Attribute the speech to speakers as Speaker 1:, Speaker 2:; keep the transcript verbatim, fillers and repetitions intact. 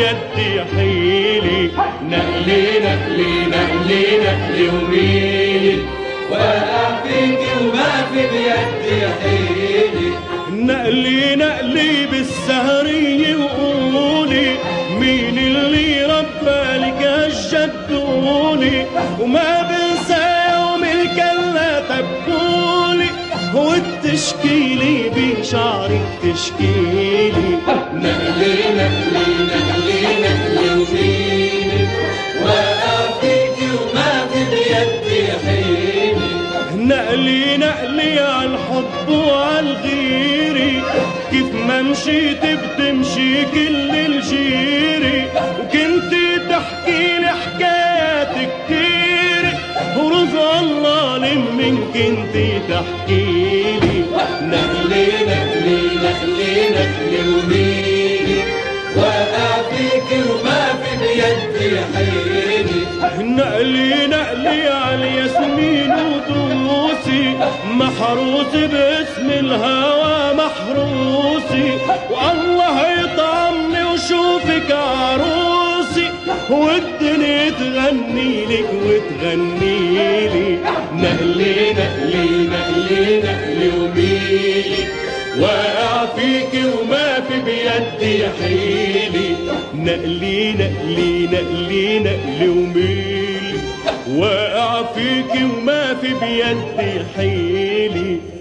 Speaker 1: بيدي حيلي. نقلي نقلي نقلي نقلي وميلي واقع فيكي وما في بيدي حيلي. نقلي نقلي بالسهرية وقولي مين اللي ربى لك هالجدولي، وما بنسى يوم الكلا تبكولي وتشكيلي بشعرك تشكيلي. نقلي نقلي نقلي نقلي وميلي واقع فيكي وما في بيدي حيلي. نقلي نقلي عالحب وعالغيري، كيف ما مشيت بتمشي كل الجيري، وكنتي تحكي لي حكايات كتير ورزق الله لمن كنتي تحكي لي. نقلي نقلي نقلي نقلي وميلي واقع فيكي وما في بيدي حيلي. نقلي نقلي عالياسمين ودوسي، محروسي باسم الهوى محروسي، والله يطعمني وشوفك عروسي والدنيا تغني لك وتغني لي. نقلي نقلي نقلي نقلي وميلي واقع فيكي وما في بيدي حيلي. نقلي نقلي نقلي نقلي وميلي واقع فيكي وما في بيدي حيلي.